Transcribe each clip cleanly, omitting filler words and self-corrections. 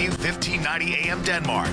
W1590 AM Denmark,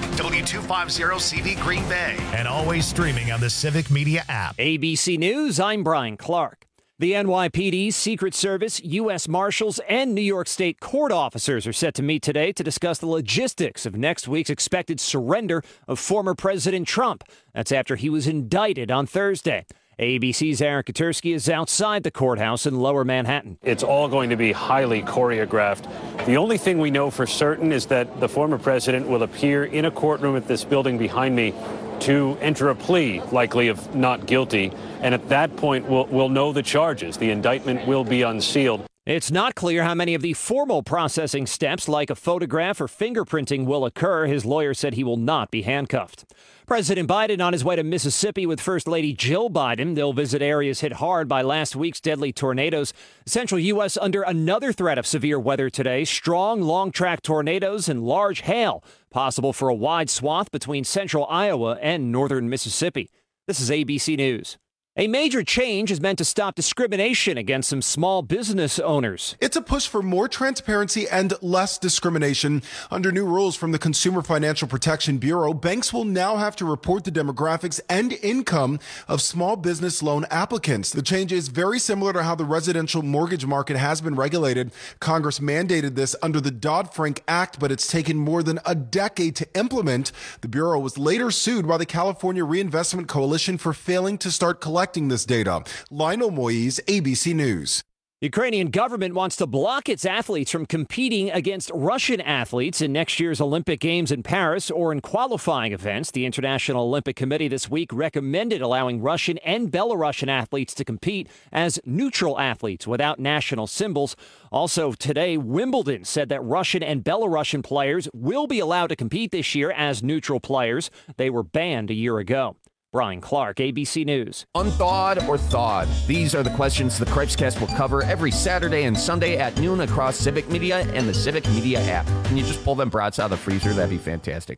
W250CV Green Bay, and always streaming on the Civic Media app. ABC News, I'm Brian Clark. The NYPD, Secret Service, U.S. Marshals, and New York State court officers are set to meet today to discuss the logistics of next week's expected surrender of former President Trump. That's after he was indicted on Thursday. ABC's Aaron Katersky is outside the courthouse in Lower Manhattan. It's all going to be highly choreographed. The only thing we know for certain is that the former president will appear in a courtroom at this building behind me to enter a plea, likely of not guilty. And at that point, we'll know the charges. The indictment will be unsealed. It's not clear how many of the formal processing steps, like a photograph or fingerprinting, will occur. His lawyer said he will not be handcuffed. President Biden on his way to Mississippi with First Lady Jill Biden. They'll visit areas hit hard by last week's deadly tornadoes. Central U.S. under another threat of severe weather today. Strong, long-track tornadoes and large hail, possible for a wide swath between central Iowa and northern Mississippi. This is ABC News. A major change is meant to stop discrimination against some small business owners. It's a push for more transparency and less discrimination. Under new rules from the Consumer Financial Protection Bureau, banks will now have to report the demographics and income of small business loan applicants. The change is very similar to how the residential mortgage market has been regulated. Congress mandated this under the Dodd-Frank Act, but it's taken more than a decade to implement. The Bureau was later sued by the California Reinvestment Coalition for failing to start collecting this data. Lionel Moise, ABC News. The Ukrainian government wants to block its athletes from competing against Russian athletes in next year's Olympic Games in Paris or in qualifying events. The International Olympic Committee this week recommended allowing Russian and Belarusian athletes to compete as neutral athletes without national symbols. Also today, Wimbledon said that Russian and Belarusian players will be allowed to compete this year as neutral players. They were banned a year ago. Brian Clark, ABC News. Unthawed or thawed? These are the questions the Cripescast will cover every Saturday and Sunday at noon across Civic Media and the Civic Media app. Can you just pull them brats out of the freezer? That'd be fantastic.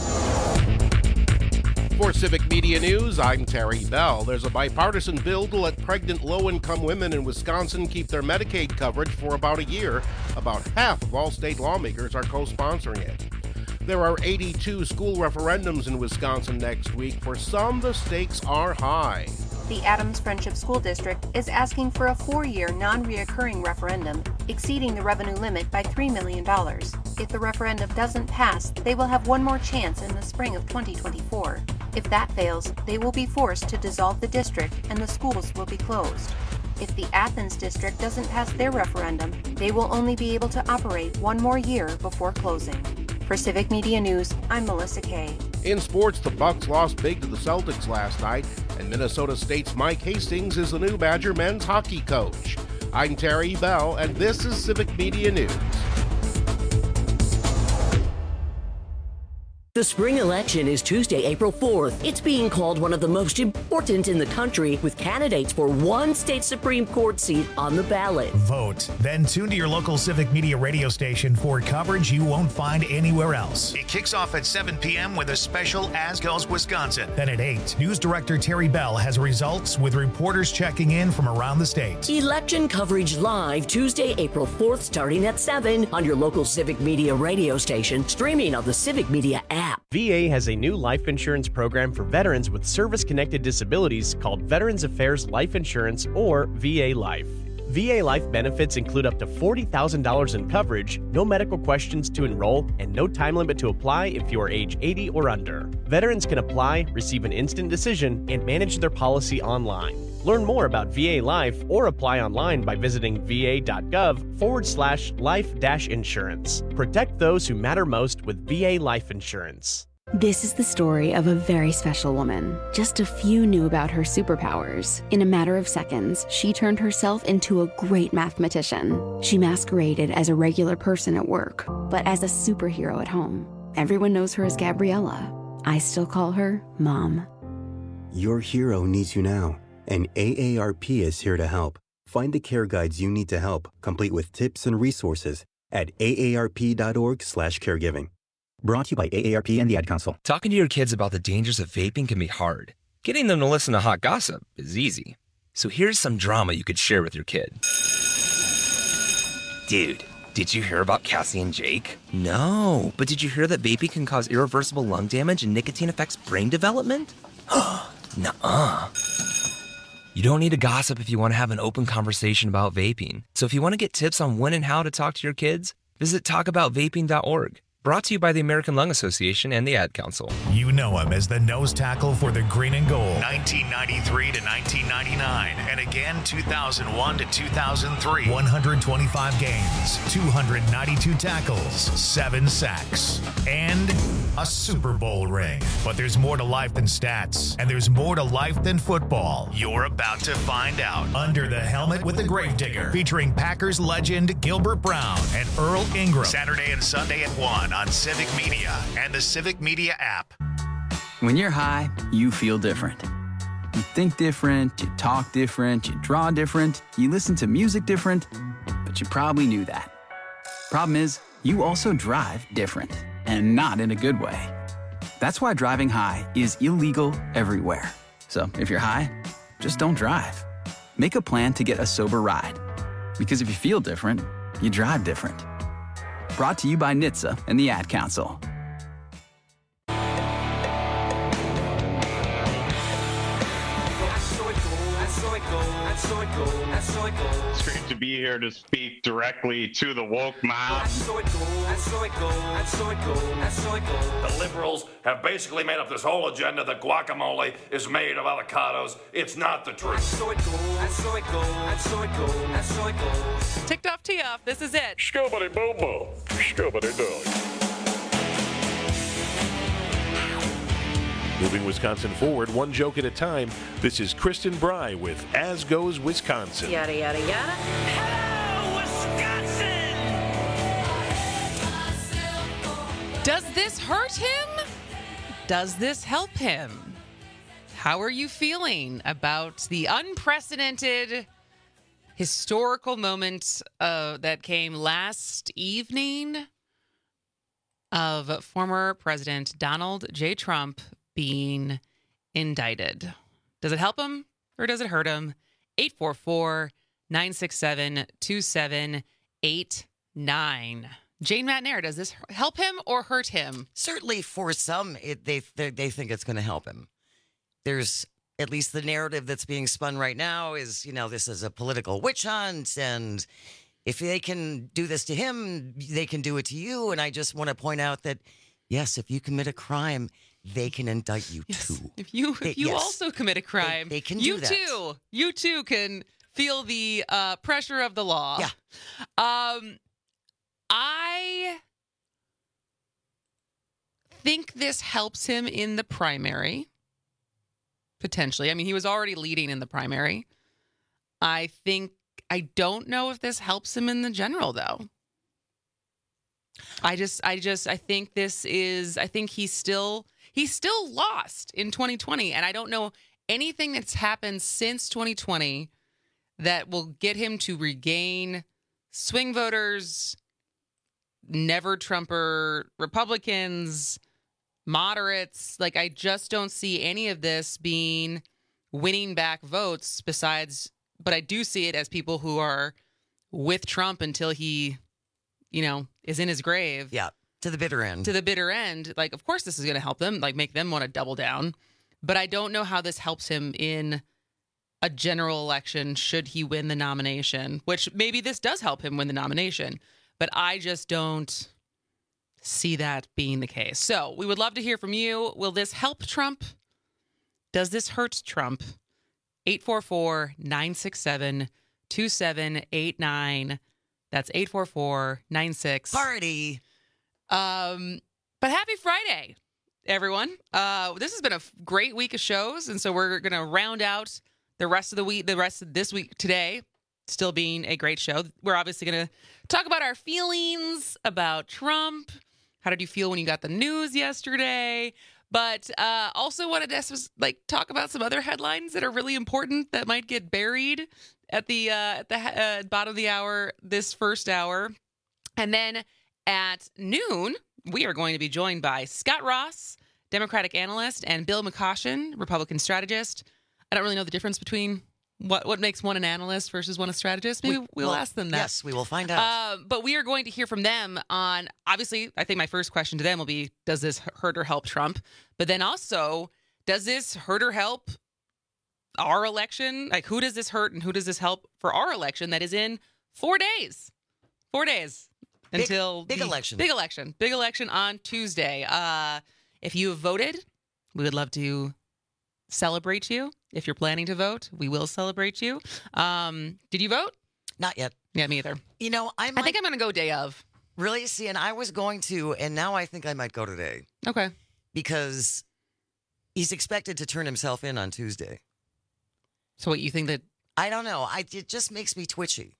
For Civic Media News, I'm Terry Bell. There's a bipartisan bill to let pregnant low-income women in Wisconsin keep their Medicaid coverage for about a year. About half of all state lawmakers are co-sponsoring it. There are 82 school referendums in Wisconsin next week. For some, the stakes are high. The Adams Friendship School District is asking for a 4-year non-reoccurring referendum, exceeding the revenue limit by $3 million. If the referendum doesn't pass, they will have one more chance in the spring of 2024. If that fails, they will be forced to dissolve the district and the schools will be closed. If the Athens district doesn't pass their referendum, they will only be able to operate one more year before closing. For Civic Media News, I'm Melissa Kay. In sports, the Bucks lost big to the Celtics last night, and Minnesota State's Mike Hastings is the new Badger men's hockey coach. I'm Terry Bell, and this is Civic Media News. The spring election is Tuesday, April 4th. It's being called one of the most important in the country, with candidates for one state Supreme Court seat on the ballot. Vote. Then tune to your local Civic Media radio station for coverage you won't find anywhere else. It kicks off at 7 p.m. with a special As Goes Wisconsin. Then at 8, News Director Terry Bell has results with reporters checking in from around the state. Election coverage live Tuesday, April 4th, starting at 7 on your local Civic Media radio station, streaming on the Civic Media app. VA has a new life insurance program for veterans with service-connected disabilities called Veterans Affairs Life Insurance, or VA Life. VA Life benefits include up to $40,000 in coverage, no medical questions to enroll, and no time limit to apply if you are age 80 or under. Veterans can apply, receive an instant decision, and manage their policy online. Learn more about VA Life or apply online by visiting va.gov/life-insurance. Protect those who matter most with VA Life Insurance. This is the story of a very special woman. Just a few knew about her superpowers. In a matter of seconds, she turned herself into a great mathematician. She masqueraded as a regular person at work, but as a superhero at home. Everyone knows her as Gabriella. I still call her Mom. Your hero needs you now, and AARP is here to help. Find the care guides you need to help, complete with tips and resources at aarp.org/caregiving. Brought to you by AARP and the Ad Council. Talking to your kids about the dangers of vaping can be hard. Getting them to listen to hot gossip is easy. So here's some drama you could share with your kid. Dude, Did you hear about Cassie and Jake? No. But did you hear that vaping can cause irreversible lung damage and nicotine affects brain development? Nuh-uh. You don't need to gossip if you want to have an open conversation about vaping. So if you want to get tips on when and how to talk to your kids, visit talkaboutvaping.org. Brought to you by the American Lung Association and the Ad Council. You know him as the nose tackle for the Green and Gold, 1993 to 1999, and again 2001 to 2003. 125 games, 292 tackles, 7 sacks, and a Super Bowl ring. But there's more to life than stats, and there's more to life than football. You're about to find out. Under the Helmet with the Gravedigger, featuring Packers legend Gilbert Brown and Earl Ingram. Saturday and Sunday at 1 on Civic Media and the Civic Media app. When you're high, you feel different. You think different, you talk different, you draw different, you listen to music different, but you probably knew that. Problem is, you also drive different, and not in a good way. That's why driving high is illegal everywhere. So if you're high, just don't drive. Make a plan to get a sober ride. Because if you feel different, you drive different. Brought to you by NHTSA and the Ad Council. It's great to be here to speak directly to the woke mob. The liberals have basically made up this whole agenda that guacamole is made of avocados. It's not the truth. Ticked off, tee off. This is it. Scoobity boo boo. Scoobity doo. Moving Wisconsin forward, one joke at a time. This is Kristen Bry with As Goes Wisconsin. Yada, yada, yada. Hello, Wisconsin! Does this hurt him? Does this help him? How are you feeling about the unprecedented historical moment that came last evening of former President Donald J. Trump being indicted? Does it help him or does it hurt him? 844-967-2789. Jane McNair, does this help him or hurt him? Certainly for some, they think it's going to help him. There's at least the narrative that's being spun right now is, this is a political witch hunt, and if they can do this to him, they can do it to you. And I just want to point out that, yes, if you commit a crime, they can indict you too. If you also commit a crime, they can do that. You too can feel the pressure of the law. Yeah. I think this helps him in the primary, potentially. I mean, he was already leading in the primary. I don't know if this helps him in the general, though. I think he's still lost in 2020. And I don't know anything that's happened since 2020 that will get him to regain swing voters, never Trumper Republicans, moderates. Like, I just don't see any of this being winning back votes but I do see it as people who are with Trump until he, is in his grave. Yeah. To the bitter end. Like, of course this is going to help them, like make them want to double down. But I don't know how this helps him in a general election should he win the nomination, which maybe this does help him win the nomination. But I just don't see that being the case. So we would love to hear from you. Will this help Trump? Does this hurt Trump? 844-967-2789. That's 844-96. Party. But happy Friday, everyone. This has been a great week of shows, and so we're going to round out the rest of the week, the rest of this week today, still being a great show. We're obviously going to talk about our feelings about Trump. How did you feel when you got the news yesterday? But also wanted to talk about some other headlines that are really important that might get buried at the bottom of the hour, this first hour. And then at noon, we are going to be joined by Scott Ross, Democratic analyst, and Bill McCoshen, Republican strategist. I don't really know the difference between what makes one an analyst versus one a strategist? Maybe we'll ask them that. Yes, we will find out. But we are going to hear from them on, obviously, I think my first question to them will be, does this hurt or help Trump? But then also, does this hurt or help our election? Like, who does this hurt and who does this help for our election that is in 4 days? 4 days until big election. Big election. Big election on Tuesday. If you have voted, we would love to celebrate you. If you're planning to vote, we will celebrate you. Did you vote? Not yet. Yeah, me either. You know, I think I'm going to go day of. Really? See, and I was going to, and now I think I might go today. Okay. Because he's expected to turn himself in on Tuesday. So what, you think that? I don't know. It just makes me twitchy.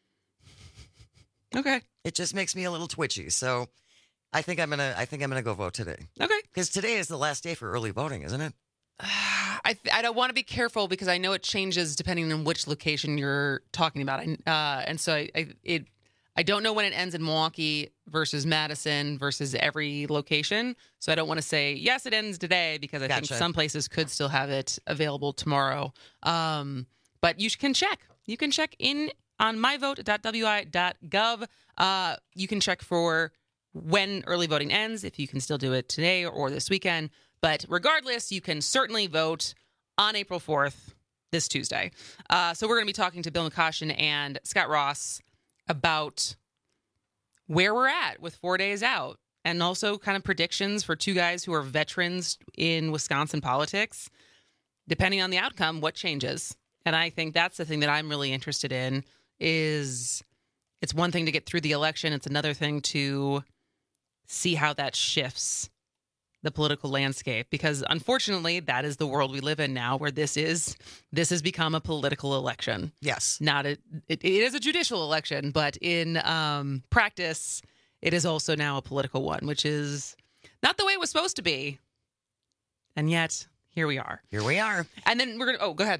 Okay. It just makes me a little twitchy. So I think I'm gonna go vote today. Okay. Because today is the last day for early voting, isn't it? I don't want to be careful because I know it changes depending on which location you're talking about. And so I don't know when it ends in Milwaukee versus Madison versus every location. So I don't want to say, yes, it ends today because I think some places could still have it available tomorrow. But you can check. You can check in on myvote.wi.gov. You can check for when early voting ends, if you can still do it today or this weekend. But regardless, you can certainly vote on April 4th, this Tuesday. So we're going to be talking to Bill McCoshen and Scott Ross about where we're at with 4 days out, and also kind of predictions for two guys who are veterans in Wisconsin politics. Depending on the outcome, what changes? And I think that's the thing that I'm really interested in. Is it's one thing to get through the election. It's another thing to see how that shifts the political landscape, because unfortunately that is the world we live in now, where this has become a political election. Yes. It is a judicial election, but in practice, it is also now a political one, which is not the way it was supposed to be. And yet, here we are. Here we are. And then we're going to, go ahead.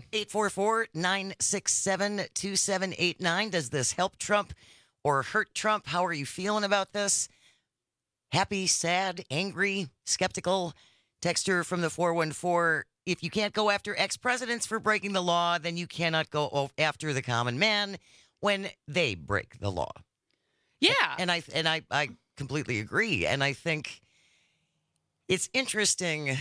844-967-2789. Does this help Trump or hurt Trump? How are you feeling about this? Happy, sad, angry, skeptical? Texter from the 414. If you can't go after ex-presidents for breaking the law, then you cannot go after the common man when they break the law. Yeah. And I completely agree. And I think it's interesting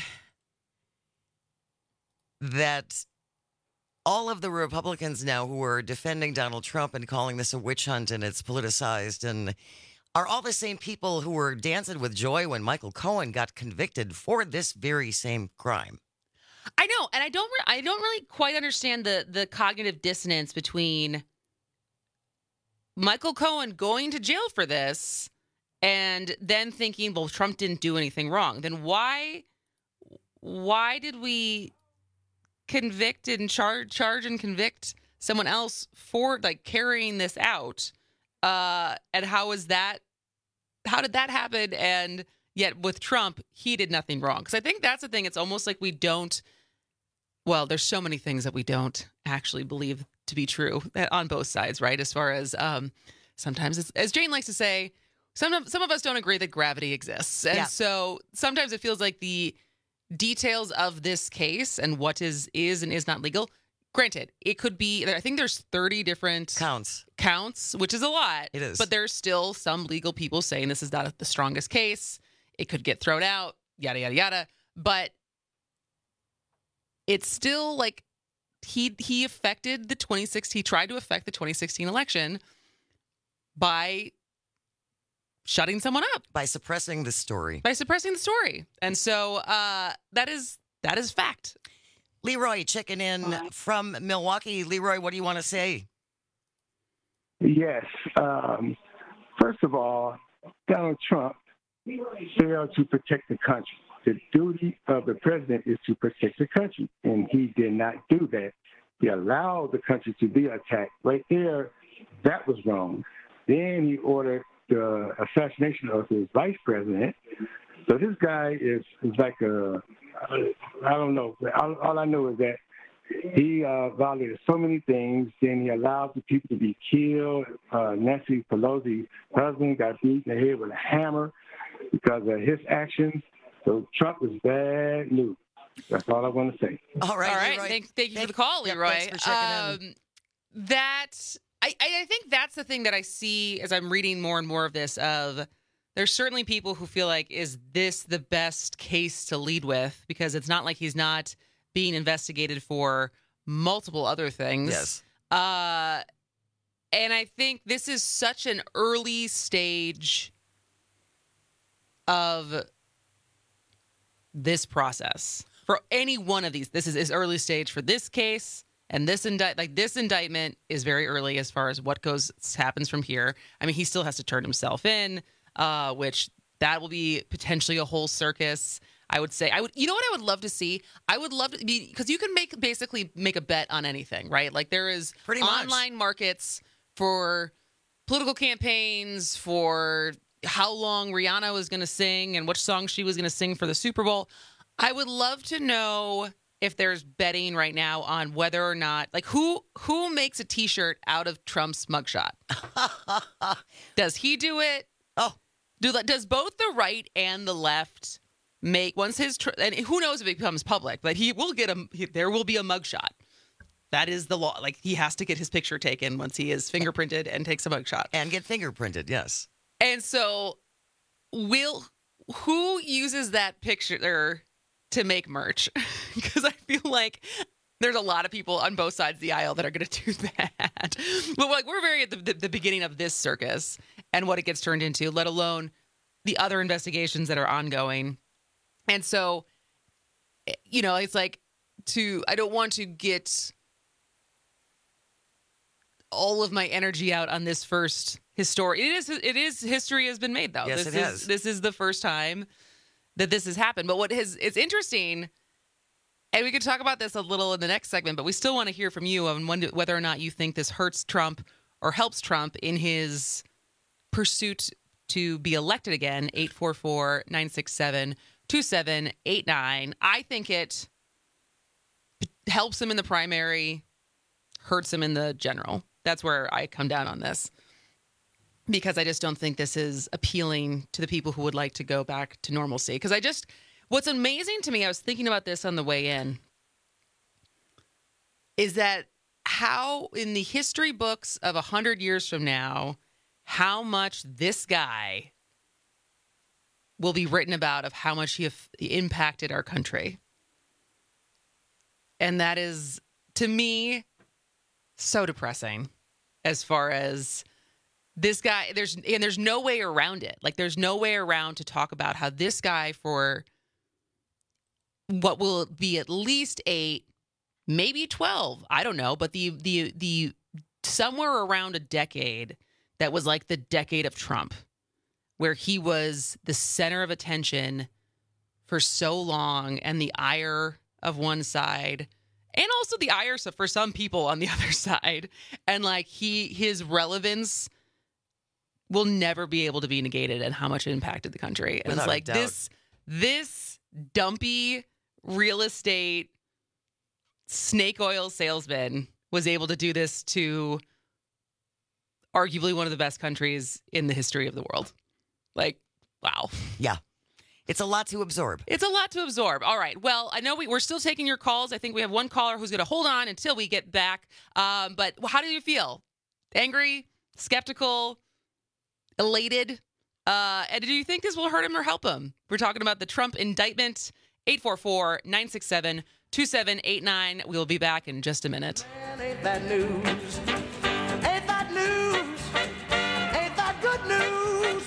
that all of the Republicans now who are defending Donald Trump and calling this a witch hunt and it's politicized and are all the same people who were dancing with joy when Michael Cohen got convicted for this very same crime. I know, and I don't really quite understand the cognitive dissonance between Michael Cohen going to jail for this and then thinking, well, Trump didn't do anything wrong. Then why did we convict and charge and convict someone else for like carrying this out? And how did that happen? And yet with Trump, he did nothing wrong. Because I think that's the thing. It's almost like there's so many things that we don't actually believe to be true on both sides, right? As far as sometimes, it's, as Jane likes to say, some of us don't agree that gravity exists. And so sometimes it feels like the details of this case and what is and is not legal. Granted, it could be, I think there's 30 different counts, which is a lot. It is. But there's still some legal people saying this is not the strongest case. It could get thrown out, yada, yada, yada. But it's still like he affected the 2016, he tried to affect the 2016 election by shutting someone up. By suppressing the story. And so that is fact. Leroy checking in from Milwaukee. Leroy, what do you want to say? Yes. First of all, Donald Trump failed to protect the country. The duty of the president is to protect the country, and he did not do that. He allowed the country to be attacked. Right there, that was wrong. Then he ordered the assassination of his vice president. So this guy is like I don't know. All I know is that he violated so many things. Then he allowed the people to be killed. Nancy Pelosi's husband got beat in the head with a hammer because of his actions. So Trump is bad news. That's all I want to say. All right. All right. Leroy. Thank you for the call, Leroy. Thanks for checking in. I think that's the thing that I see as I'm reading more and more of this. Of there's certainly people who feel like, is this the best case to lead with? Because it's not like he's not being investigated for multiple other things. Yes. And I think this is such an early stage of this process for any one of these. This is early stage for this case, and this indictment is very early as far as what happens from here. I mean, he still has to turn himself in, which that will be potentially a whole circus. I would say, you know what I would love to see? I would love to be, because you can basically make a bet on anything, right? Like there is Pretty much. Online markets for political campaigns, for how long Rihanna was going to sing and which song she was going to sing for the Super Bowl. I would love to know if there's betting right now on whether or not, like who makes a T-shirt out of Trump's mugshot? Does he do it? Oh, does both the right and the left make once his and who knows if it becomes public, but he will get there will be a mugshot. That is the law. Like he has to get his picture taken once he is fingerprinted and takes a mugshot and get fingerprinted. Yes. And so, who uses that picture to make merch? Because I feel like there's a lot of people on both sides of the aisle that are going to do that. But like we're very at the beginning of this circus and what it gets turned into, let alone the other investigations that are ongoing. And so, it's like I don't want to get all of my energy out on this first history. It is history has been made though. Yes, it has. This is the first time that this has happened. But it's interesting, and we could talk about this a little in the next segment, but we still want to hear from you on whether or not you think this hurts Trump or helps Trump in his pursuit to be elected again. 844-967-2789. I think it helps him in the primary, hurts him in the general. That's where I come down on this, because I just don't think this is appealing to the people who would like to go back to normalcy. Because what's amazing to me, I was thinking about this on the way in, is that how in the history books of 100 years from now, how much this guy will be written about, of how much he impacted our country. And that is, to me, so depressing as far as this guy. There's no way around it. Like there's no way around to talk about how this guy, for what will be at least 8, maybe 12, I don't know, but the somewhere around a decade that was like the decade of Trump, where he was the center of attention for so long, and the ire of one side, and also the ire for some people on the other side. And like his relevance will never be able to be negated, and how much it impacted the country. And Without it's like this dumpy real estate snake oil salesman was able to do this to arguably one of the best countries in the history of the world. Like, wow. Yeah. It's a lot to absorb. It's a lot to absorb. All right. Well, I know we're still taking your calls. I think we have one caller who's going to hold on until we get back. But how do you feel? Angry? Skeptical? Elated? And do you think this will hurt him or help him? We're talking about the Trump indictment. 844-967-2789. We'll be back in just a minute. Man, ain't that news? Ain't that news? Ain't that good news?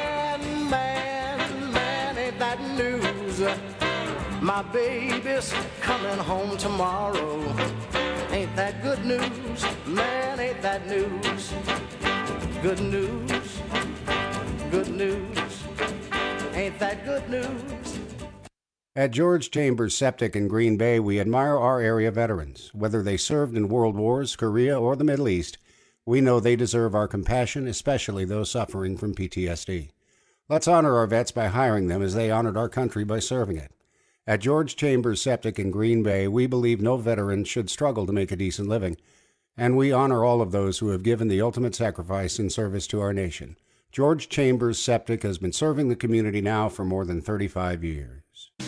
Man, ain't that news? My baby's coming home tomorrow. Ain't that good news? Man, ain't that news? Good news. Good news. Ain't that good news? At George Chambers Septic in Green Bay, we admire our area veterans. Whether they served in World Wars, Korea, or the Middle East, we know they deserve our compassion, especially those suffering from PTSD. Let's honor our vets by hiring them as they honored our country by serving it. At George Chambers Septic in Green Bay, we believe no veteran should struggle to make a decent living, and we honor all of those who have given the ultimate sacrifice in service to our nation. George Chambers Septic has been serving the community now for more than 35 years.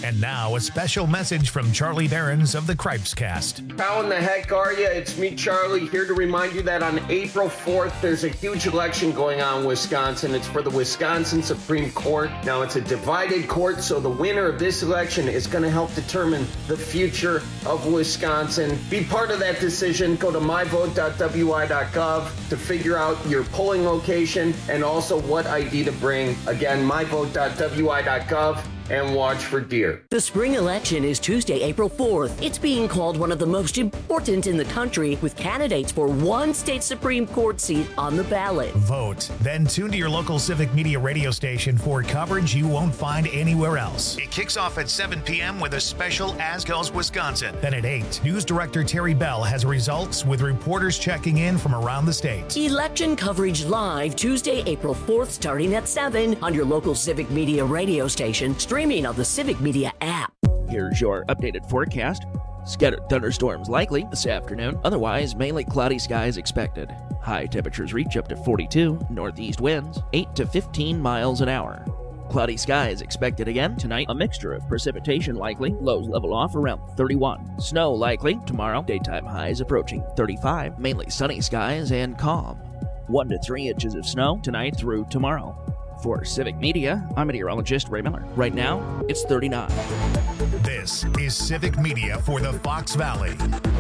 And now, a special message from Charlie Behrens of the Cripes Cast. How in the heck are you? It's me, Charlie, here to remind you that on April 4th, there's a huge election going on in Wisconsin. It's for the Wisconsin Supreme Court. Now, it's a divided court, so the winner of this election is going to help determine the future of Wisconsin. Be part of that decision. Go to myvote.wi.gov to figure out your polling location and also what ID to bring. Again, myvote.wi.gov. And watch for deer. The spring election is Tuesday, April 4th. It's being called one of the most important in the country, with candidates for one state Supreme Court seat on the ballot. Vote. Then tune to your local Civic Media radio station for coverage you won't find anywhere else. It kicks off at 7 p.m. with a special As Goes Wisconsin. Then at 8, News Director Terry Bell has results with reporters checking in from around the state. Election coverage live Tuesday, April 4th, starting at 7 on your local Civic Media radio station, streaming on the Civic Media app. Here's your updated forecast. Scattered thunderstorms likely this afternoon. Otherwise, mainly cloudy skies expected. High temperatures reach up to 42. Northeast winds 8 to 15 miles an hour. Cloudy skies expected again tonight. A mixture of precipitation likely. Lows level off around 31. Snow likely tomorrow. Daytime highs approaching 35. Mainly sunny skies and calm. 1 to 3 inches of snow tonight through tomorrow. For Civic Media, I'm meteorologist Ray Miller. Right now, it's 39. This is Civic Media for the Fox Valley.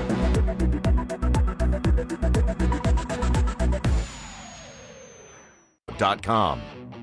.com.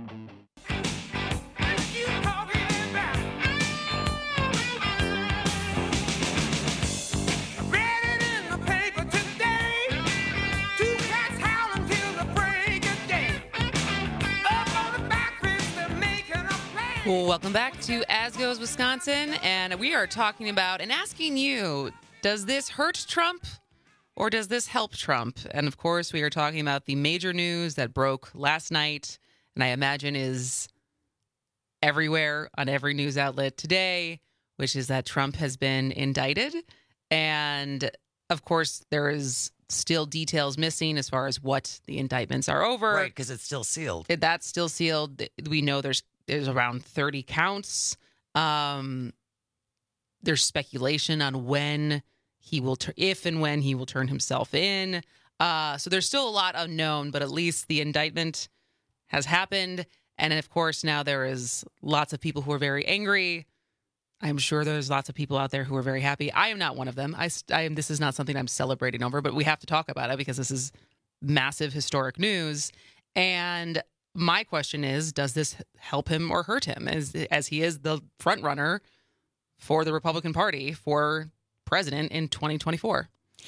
Welcome back to As Goes Wisconsin, and we are talking about and asking you, does this hurt Trump or does this help Trump? And of course, we are talking about the major news that broke last night, and I imagine is everywhere on every news outlet today, which is that Trump has been indicted. And of course, there is still details missing as far as what the indictments are over. Right, because it's still sealed. That's still sealed. We know there's around 30 counts. There's speculation on when he will, if and when he will turn himself in. So there's still a lot unknown, but at least the indictment has happened. And of course, now there is lots of people who are very angry. I'm sure there's lots of people out there who are very happy. I am not one of them. This is not something I'm celebrating over, but we have to talk about it because this is massive historic news. And my question is, does this help him or hurt him as he is the front runner for the Republican Party for president in 2024?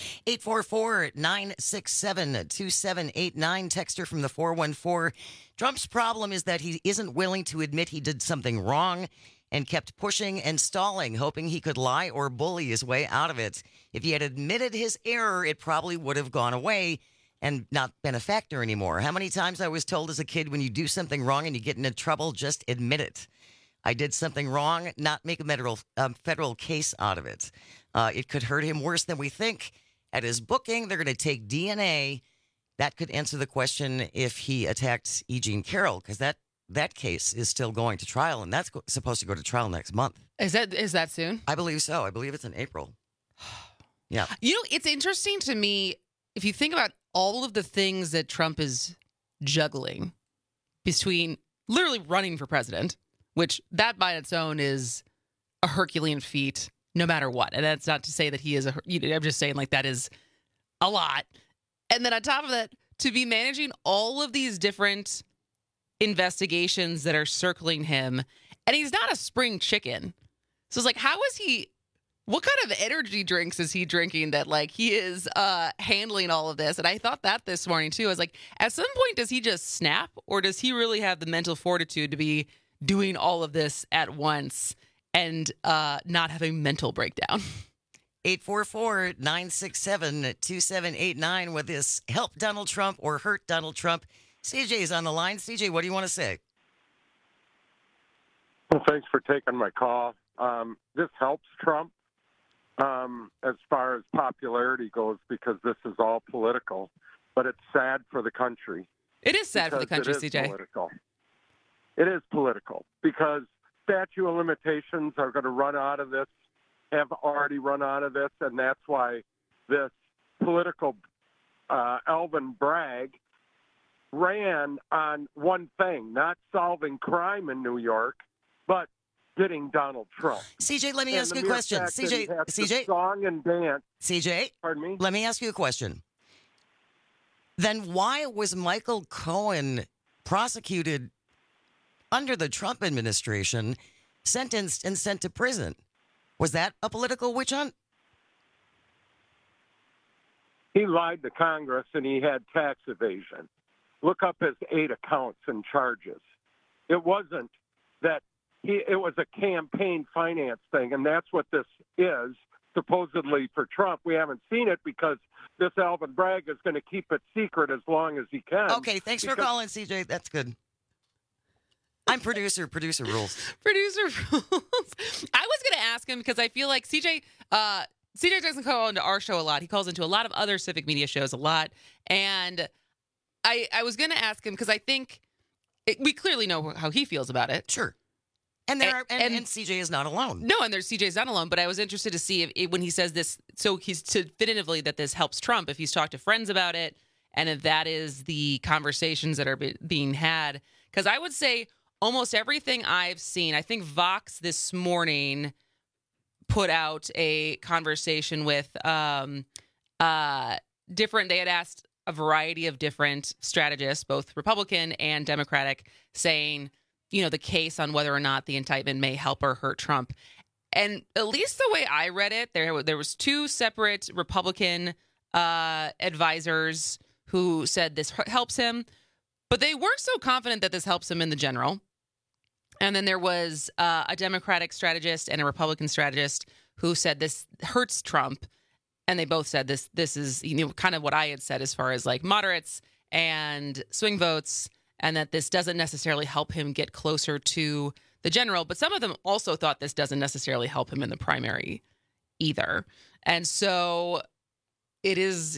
844-967-2789. Texter from the 414. Trump's problem is that he isn't willing to admit he did something wrong and kept pushing and stalling, hoping he could lie or bully his way out of it. If he had admitted his error, it probably would have gone away and not been a factor anymore. How many times I was told as a kid, when you do something wrong and you get into trouble, just admit it. I did something wrong, not make a federal case out of it. It could hurt him worse than we think. At his booking, they're going to take DNA. That could answer the question if he attacked E. Jean Carroll, because that case is still going to trial, and that's supposed to go to trial next month. Is that soon? I believe so. I believe it's in April. Yeah. You know, it's interesting to me, if you think about all of the things that Trump is juggling between literally running for president, which that by its own is a Herculean feat no matter what. And that's not to say that he is I'm just saying like that is a lot. And then on top of that, to be managing all of these different investigations that are circling him, and he's not a spring chicken. So it's like, what kind of energy drinks is he drinking that like he is handling all of this? And I thought that this morning too. I was like, at some point, does he just snap, or does he really have the mental fortitude to be doing all of this at once and not having mental breakdown? 844-967-2789. Will this help Donald Trump or hurt Donald Trump? CJ's on the line. CJ, what do you want to say? Well, thanks for taking my call. This helps Trump as far as popularity goes, because this is all political, but it's sad for the country. It is sad for the country, CJ. Political. It is political because statute of limitations are going to run out of this, have already run out of this, and that's why this political Alvin Bragg ran on one thing, not solving crime in New York, but getting Donald Trump. CJ, let me ask you a question. CJ, song and dance. CJ, pardon me. Let me ask you a question. Then why was Michael Cohen prosecuted under the Trump administration, sentenced and sent to prison? Was that a political witch hunt? He lied to Congress and he had tax evasion. Look up his 8 accounts and charges. It wasn't that it was a campaign finance thing, and that's what this is, supposedly for Trump. We haven't seen it because this Alvin Bragg is going to keep it secret as long as he can. Okay, thanks for calling, CJ. That's good. I'm producer. Producer rules. Producer rules. I was going to ask him because I feel like CJ doesn't call into our show a lot. He calls into a lot of other civic media shows a lot. And I was going to ask him because I think we clearly know how he feels about it. Sure. And CJ is not alone. No, and CJ is not alone. But I was interested to see if when he says this, so he's definitively that this helps Trump, if he's talked to friends about it, and if that is the conversations that are being had. Because I would say almost everything I've seen, I think Vox this morning put out a conversation with they had asked a variety of different strategists, both Republican and Democratic, saying, the case on whether or not the indictment may help or hurt Trump. And at least the way I read it, there was 2 separate Republican advisors who said this helps him, but they weren't so confident that this helps him in the general. And then there was a Democratic strategist and a Republican strategist who said this hurts Trump. And they both said this is kind of what I had said as far as like moderates and swing votes, and that this doesn't necessarily help him get closer to the general. But some of them also thought this doesn't necessarily help him in the primary either. And so it is,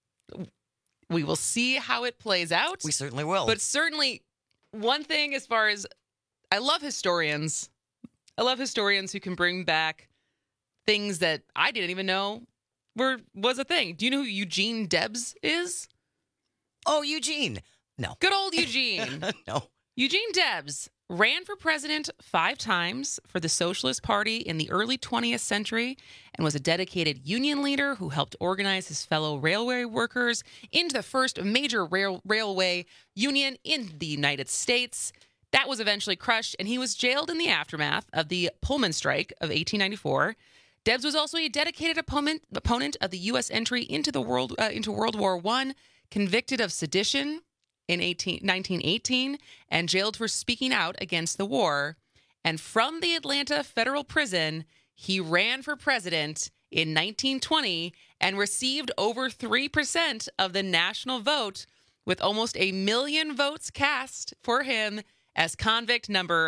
we will see how it plays out. We certainly will. But certainly one thing as far as, I love historians. I love historians who can bring back things that I didn't even know was a thing. Do you know who Eugene Debs is? Oh, Eugene. No. Good old Eugene. No. Eugene Debs ran for president 5 times for the Socialist Party in the early 20th century and was a dedicated union leader who helped organize his fellow railway workers into the first major railway union in the United States. That was eventually crushed, and he was jailed in the aftermath of the Pullman strike of 1894. Debs was also a dedicated opponent of the U.S. entry into World War I, convicted of sedition in 1918, and jailed for speaking out against the war. And from the Atlanta federal prison, he ran for president in 1920 and received over 3% of the national vote, with almost 1 million votes cast for him as convict number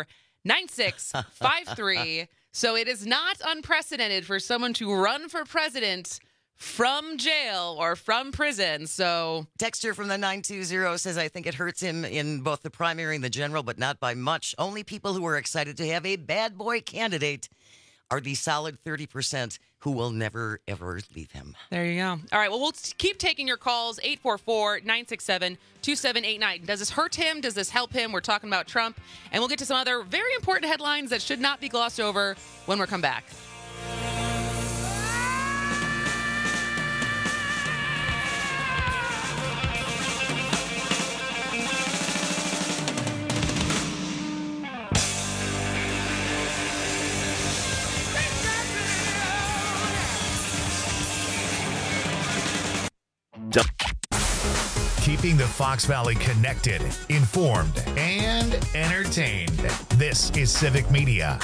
9653. So it is not unprecedented for someone to run for president from jail or from prison. So Dexter from the 920 says, I think it hurts him in both the primary and the general, but not by much. Only people who are excited to have a bad boy candidate are the solid 30% who will never, ever leave him. There you go. All right, well, we'll keep taking your calls, 844-967-2789. Does this hurt him? Does this help him? We're talking about Trump, and we'll get to some other very important headlines that should not be glossed over when we come back. Keeping the Fox Valley connected, informed, and entertained. This is Civic Media.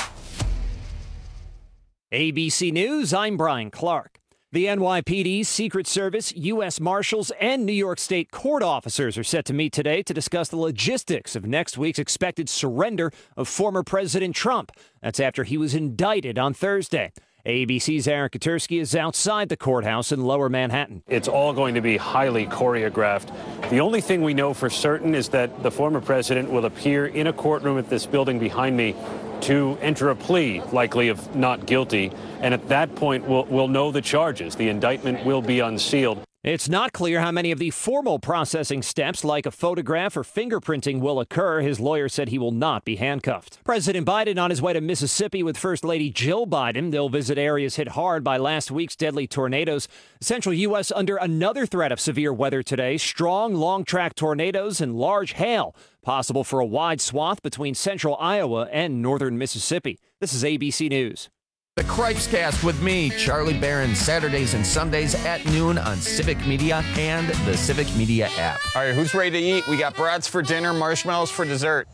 ABC News, I'm Brian Clark. The NYPD, Secret Service, U.S. Marshals, and New York State court officers are set to meet today to discuss the logistics of next week's expected surrender of former President Trump. That's after he was indicted on Thursday. ABC's Aaron Katersky is outside the courthouse in Lower Manhattan. It's all going to be highly choreographed. The only thing we know for certain is that the former president will appear in a courtroom at this building behind me to enter a plea, likely of not guilty. And at that point, we'll know the charges. The indictment will be unsealed. It's not clear how many of the formal processing steps, like a photograph or fingerprinting, will occur. His lawyer said he will not be handcuffed. President Biden on his way to Mississippi with First Lady Jill Biden. They'll visit areas hit hard by last week's deadly tornadoes. Central U.S. under another threat of severe weather today. Strong, long-track tornadoes and large hail, possible for a wide swath between central Iowa and northern Mississippi. This is ABC News. The Cripes Cast with me, Charlie Barron, Saturdays and Sundays at noon on Civic Media and the Civic Media app. All right, who's ready to eat? We got brats for dinner, marshmallows for dessert.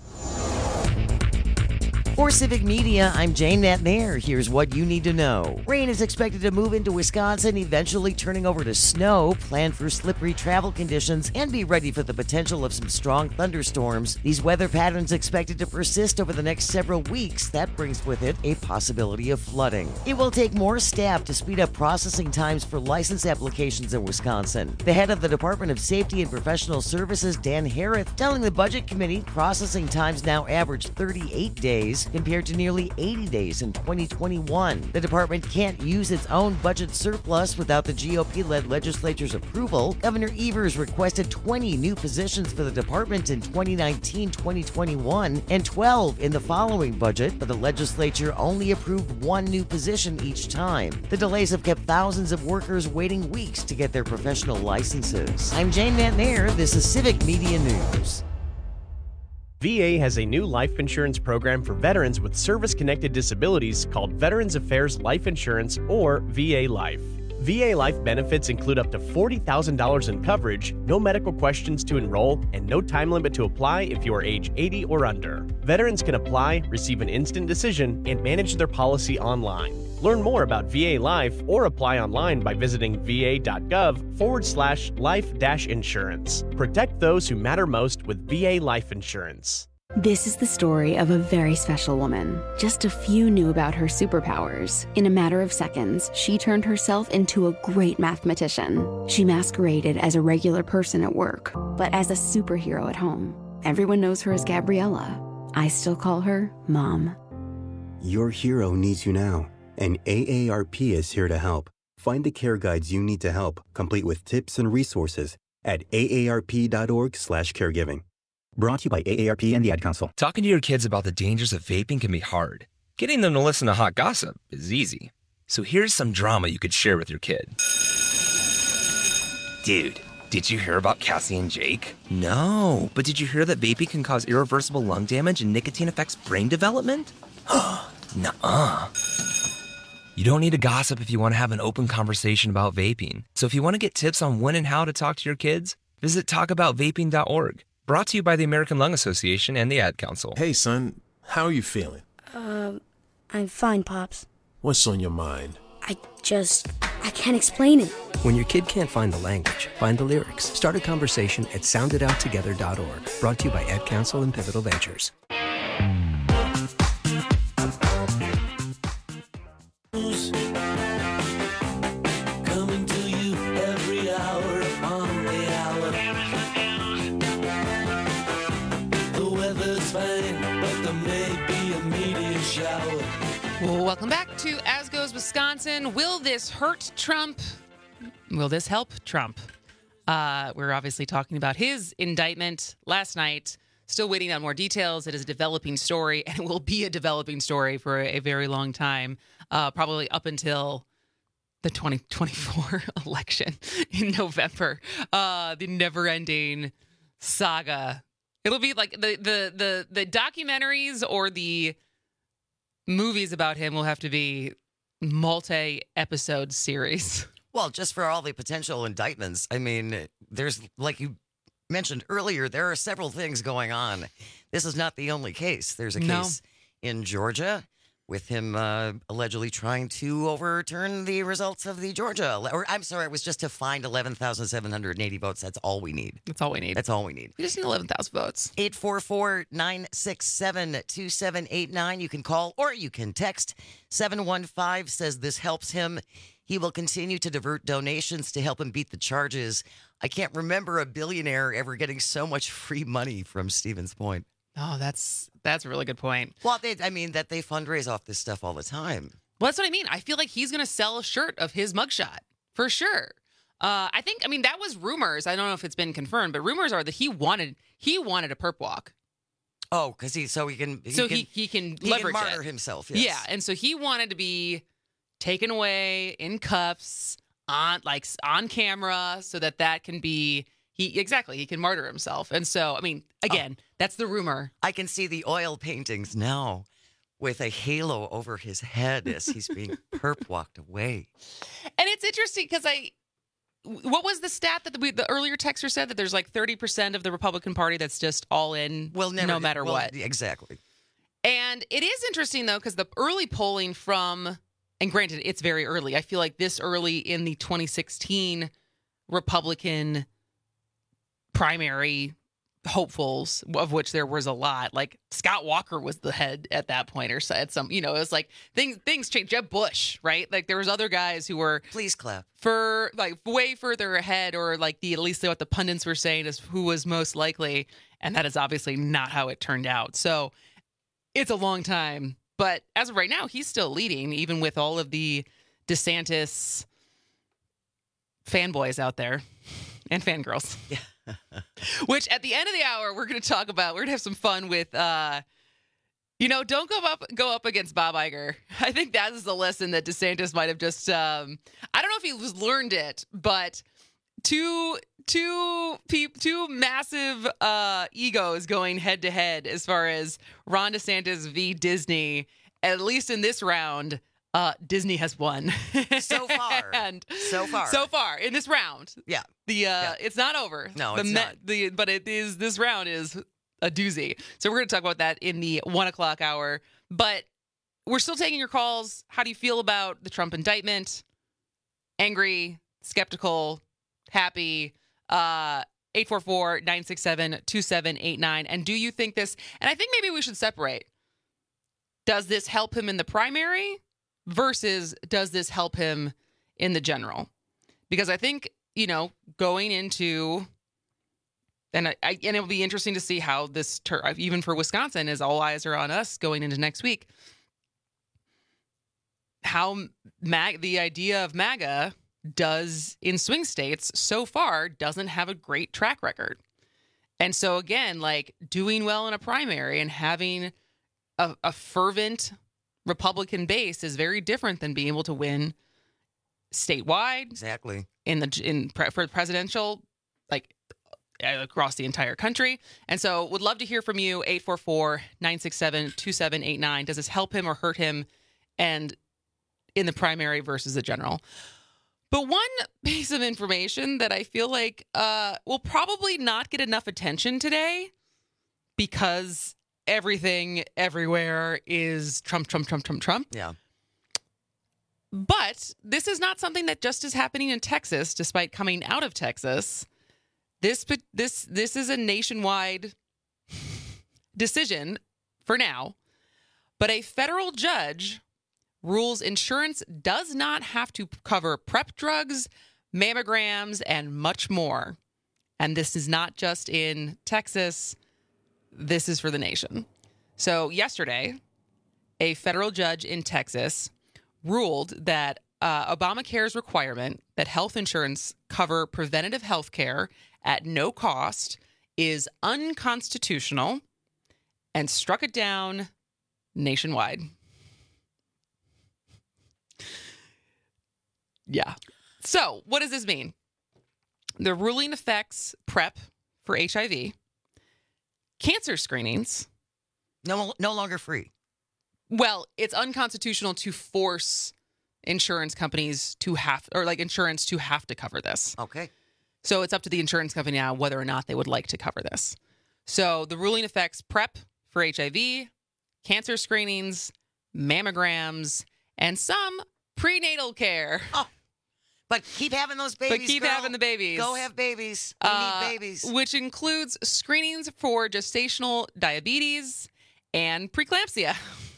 For Civic Media, I'm Jane McNair. Here's what you need to know. Rain is expected to move into Wisconsin, eventually turning over to snow. Plan for slippery travel conditions and be ready for the potential of some strong thunderstorms. These weather patterns expected to persist over the next several weeks. That brings with it a possibility of flooding. It will take more staff to speed up processing times for license applications in Wisconsin. The head of the Department of Safety and Professional Services, Dan Harrith, telling the Budget Committee processing times now average 38 days. Compared to nearly 80 days in 2021. The department can't use its own budget surplus without the GOP-led legislature's approval. Governor Evers requested 20 new positions for the department in 2019-2021 and 12 in the following budget, but the legislature only approved one new position each time. The delays have kept thousands of workers waiting weeks to get their professional licenses. I'm Jane McNair. This is Civic Media News. VA has a new life insurance program for veterans with service-connected disabilities called Veterans Affairs Life Insurance, or VA Life. VA Life benefits include up to $40,000 in coverage, no medical questions to enroll, and no time limit to apply if you are age 80 or under. Veterans can apply, receive an instant decision, and manage their policy online. Learn more about VA Life or apply online by visiting va.gov/life-insurance. Protect those who matter most with VA Life Insurance. This is the story of a very special woman. Just a few knew about her superpowers. In a matter of seconds, she turned herself into a great mathematician. She masqueraded as a regular person at work, but as a superhero at home. Everyone knows her as Gabriella. I still call her Mom. Your hero needs you now, and AARP is here to help. Find the care guides you need to help, complete with tips and resources at aarp.org/caregiving. Brought to you by AARP and the Ad Council. Talking to your kids about the dangers of vaping can be hard. Getting them to listen to hot gossip is easy. So here's some drama you could share with your kid. Dude, did you hear about Cassie and Jake? No, but did you hear that vaping can cause irreversible lung damage and nicotine affects brain development? Nuh-uh. You don't need to gossip if you want to have an open conversation about vaping. So if you want to get tips on when and how to talk to your kids, visit talkaboutvaping.org. Brought to you by the American Lung Association and the Ad Council. Hey, son, how are you feeling? I'm fine, Pops. What's on your mind? I can't explain it. When your kid can't find the language, find the lyrics. Start a conversation at soundedouttogether.org. Brought to you by Ad Council and Pivotal Ventures. Coming to you every hour on the hour. The weather's fine, but there may be a meteor shower. Well, welcome back to As Goes Wisconsin. Will this hurt Trump? Will this help Trump? We're obviously talking about his indictment last night. Still waiting on more details. It is a developing story, and it will be a developing story for a very long time, probably up until the 2024 election in November. The never-ending saga. It'll be like the documentaries or the movies about him will have to be multi-episode series. Well, just for all the potential indictments, I mean, there's, like you mentioned earlier, there are several things going on. This is not the only case. There's a case in Georgia with him allegedly trying to overturn the results of the Georgia. Or I'm sorry, it was just to find 11,780 votes. That's all we need. That's all we need. That's all we need. We just need 11,000 votes. 844-967-2789. You can call or you can text. 715 says this helps him. He will continue to divert donations to help him beat the charges. I can't remember a billionaire ever getting so much free money from Stevens Point. Oh, that's a really good point. Well, they fundraise off this stuff all the time. Well, that's what I mean. I feel like he's going to sell a shirt of his mugshot for sure. I think, that was rumors. I don't know if it's been confirmed, but rumors are that he wanted a perp walk. Oh, because he can leverage martyr it. himself. Yes. Yeah, and so he wanted to be taken away in cuffs on camera so that can be he can martyr himself. And so, again, that's the rumor. I can see the oil paintings now with a halo over his head as he's being perp walked away. And it's interesting because what was the stat that the earlier texter said that there's like 30% of the Republican Party that's just all in, no matter what. Exactly. And it is interesting though because the early polling from, and granted it's very early. I feel like this early in the 2016 Republican primary hopefuls, of which there was a lot. Like Scott Walker was the head at that point, or said some. It was like things changed. Jeb Bush, right? Like there was other guys who were please clap for like way further ahead, or like at least what the pundits were saying is who was most likely, and that is obviously not how it turned out. So it's a long time, but as of right now, he's still leading, even with all of the DeSantis fanboys out there and fangirls. Yeah. Which at the end of the hour, we're going to talk about. We're going to have some fun with, don't go up against Bob Iger. I think that is the lesson that DeSantis might have just. I don't know if he learned it, but two massive egos going head to head as far as Ron DeSantis v. Disney. At least in this round. Disney has won so far. So far in this round. Yeah. It's not over. No, it's not. But it is. This round is a doozy. So we're going to talk about that in the 1:00 hour. But we're still taking your calls. How do you feel about the Trump indictment? Angry, skeptical, happy. 844-967-2789. And do you think this? And I think maybe we should separate. Does this help him in the primary? Versus does this help him in the general? Because I think, going into, and it'll be interesting to see how this, even for Wisconsin, as all eyes are on us going into next week, how the idea of MAGA does in swing states so far doesn't have a great track record. And so again, like doing well in a primary and having a fervent Republican base is very different than being able to win statewide. Exactly. For presidential, like across the entire country. And so would love to hear from you. 844-967-2789. Does this help him or hurt him? And in the primary versus the general. But one piece of information that I feel like will probably not get enough attention today because everything, everywhere is Trump. Yeah. But this is not something that just is happening in Texas, despite coming out of Texas. This is a nationwide decision for now. But a federal judge rules insurance does not have to cover PrEP drugs, mammograms, and much more. And this is not just in Texas. This is for the nation. So yesterday, a federal judge in Texas ruled that Obamacare's requirement that health insurance cover preventative health care at no cost is unconstitutional and struck it down nationwide. Yeah. So what does this mean? The ruling affects PrEP for HIV, cancer screenings. No longer free. Well, it's unconstitutional to force insurance companies to insurance to have to cover this. Okay. So it's up to the insurance company now whether or not they would like to cover this. So the ruling affects PrEP for HIV, cancer screenings, mammograms, and some prenatal care. Oh, but keep having those babies. Having the babies. Go have babies. We need babies. Which includes screenings for gestational diabetes and preeclampsia.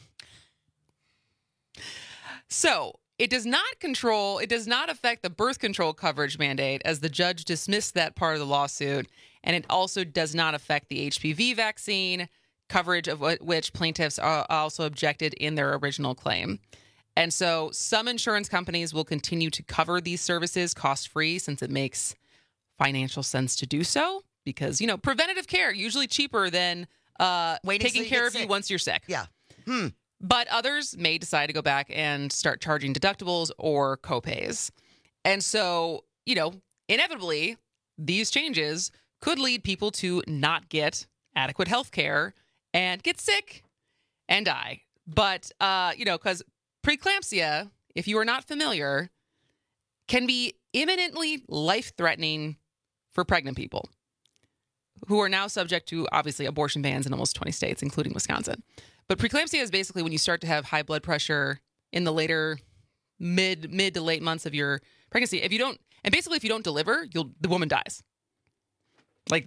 So it does not affect the birth control coverage mandate, as the judge dismissed that part of the lawsuit. And it also does not affect the HPV vaccine, coverage of which plaintiffs also objected in their original claim. And so some insurance companies will continue to cover these services cost-free since it makes financial sense to do so because, preventative care usually cheaper than taking care of you once you're sick. Yeah. But others may decide to go back and start charging deductibles or copays. And so, inevitably, these changes could lead people to not get adequate health care and get sick and die. But, because preeclampsia, if you are not familiar, can be imminently life-threatening for pregnant people who are now subject to, obviously, abortion bans in almost 20 states, including Wisconsin. But preeclampsia is basically when you start to have high blood pressure in the later mid to late months of your pregnancy. If you don't deliver, the woman dies. Like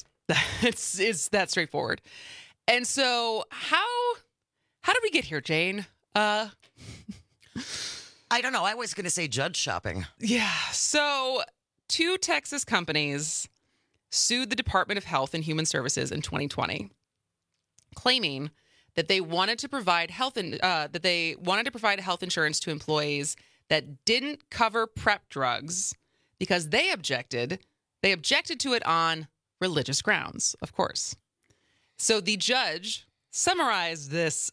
it's that straightforward. And so how did we get here, Jane? I don't know. I was going to say judge shopping. Yeah. So 2 Texas companies sued the Department of Health and Human Services in 2020, claiming that they wanted to provide health insurance to employees that didn't cover PrEP drugs because they objected to it on religious grounds, of course. So the judge summarized this,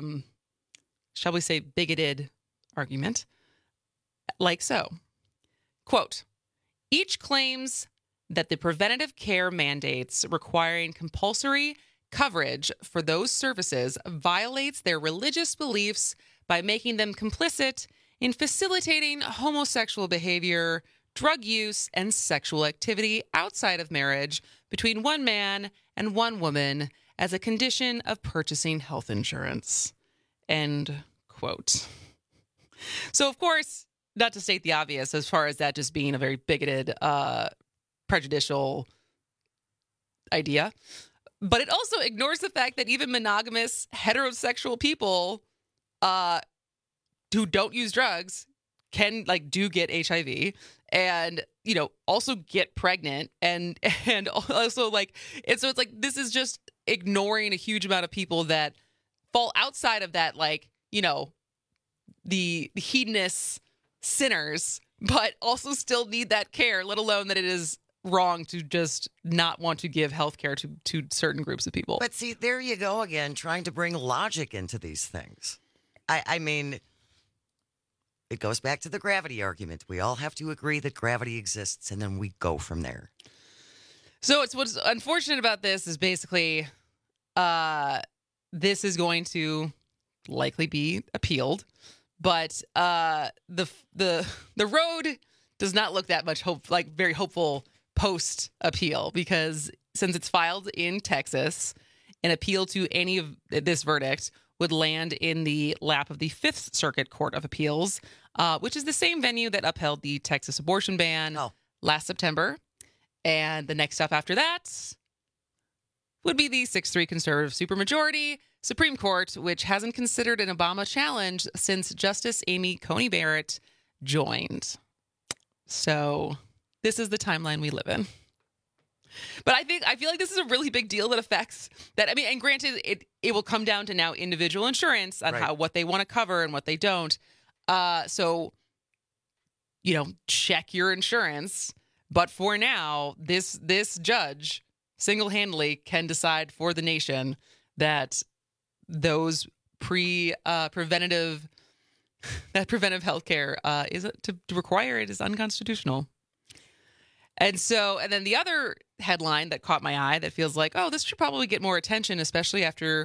shall we say, bigoted argument like so. Quote, each claims that the preventative care mandates requiring compulsory coverage for those services violates their religious beliefs by making them complicit in facilitating homosexual behavior, drug use, and sexual activity outside of marriage between one man and one woman as a condition of purchasing health insurance. End quote. So, of course, not to state the obvious as far as that just being a very bigoted, prejudicial idea, but it also ignores the fact that even monogamous heterosexual people who don't use drugs can do get HIV and, also get pregnant and also and so it's like, this is just ignoring a huge amount of people that fall outside of that, the hedonist sinners, but also still need that care, let alone that it is wrong to just not want to give health care to certain groups of people. But see, there you go again, trying to bring logic into these things. I mean, it goes back to the gravity argument. We all have to agree that gravity exists, and then we go from there. So what's unfortunate about this is basically this is going to likely be appealed, but the road does not look that much very hopeful post appeal, because since it's filed in Texas, an appeal to any of this verdict would land in the lap of the Fifth Circuit Court of Appeals, which is the same venue that upheld the Texas abortion ban last September. And the next step after that would be the 6-3 conservative supermajority Supreme Court, which hasn't considered an Obama challenge since Justice Amy Coney Barrett joined. So this is the timeline we live in. But I feel like this is a really big deal that affects that. I mean, and granted, it will come down to now individual insurance on what they want to cover and what they don't. So, check your insurance. But for now, this judge single-handedly can decide for the nation that those preventive health care is to require it is unconstitutional. And then the other headline that caught my eye that feels like, this should probably get more attention, especially after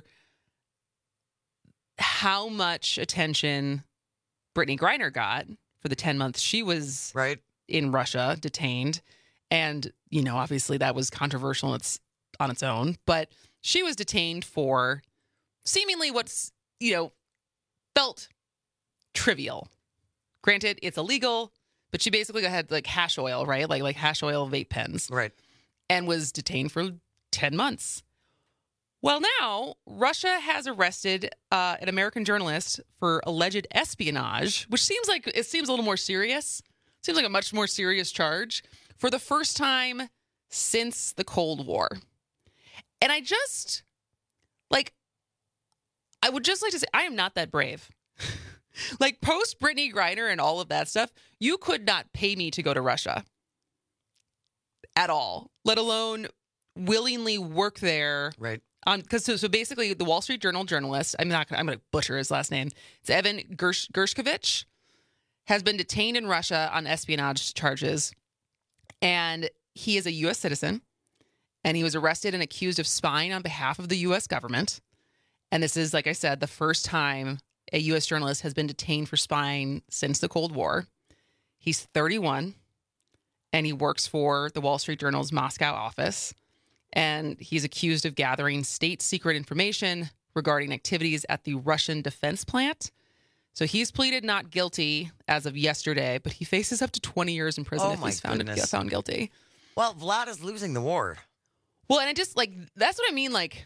how much attention Brittany Griner got for the 10 months she was in Russia, detained. And, obviously that was controversial on its own. But she was detained for seemingly what's, felt trivial. Granted, it's illegal. But she basically had hash oil, right? Like hash oil vape pens. Right. And was detained for 10 months. Well, now Russia has arrested an American journalist for alleged espionage, which seems a little more serious. Seems like a much more serious charge for the first time since the Cold War. And I just Like, I would just like to say, I am not that brave. Like, post Brittany Griner and all of that stuff, you could not pay me to go to Russia at all, let alone willingly work there. Right. Because so basically, the Wall Street Journal journalist, I'm going to butcher his last name. It's Evan Gershkovich, has been detained in Russia on espionage charges. And he is a U.S. citizen. And he was arrested and accused of spying on behalf of the U.S. government. And this is, like I said, the first time a U.S. journalist has been detained for spying since the Cold War. He's 31, and he works for the Wall Street Journal's Moscow office. And he's accused of gathering state secret information regarding activities at the Russian defense plant. So he's pleaded not guilty as of yesterday, but he faces up to 20 years in prison if he's found guilty. Well, Vlad is losing the war. Well, and it just, like, that's what I mean, like,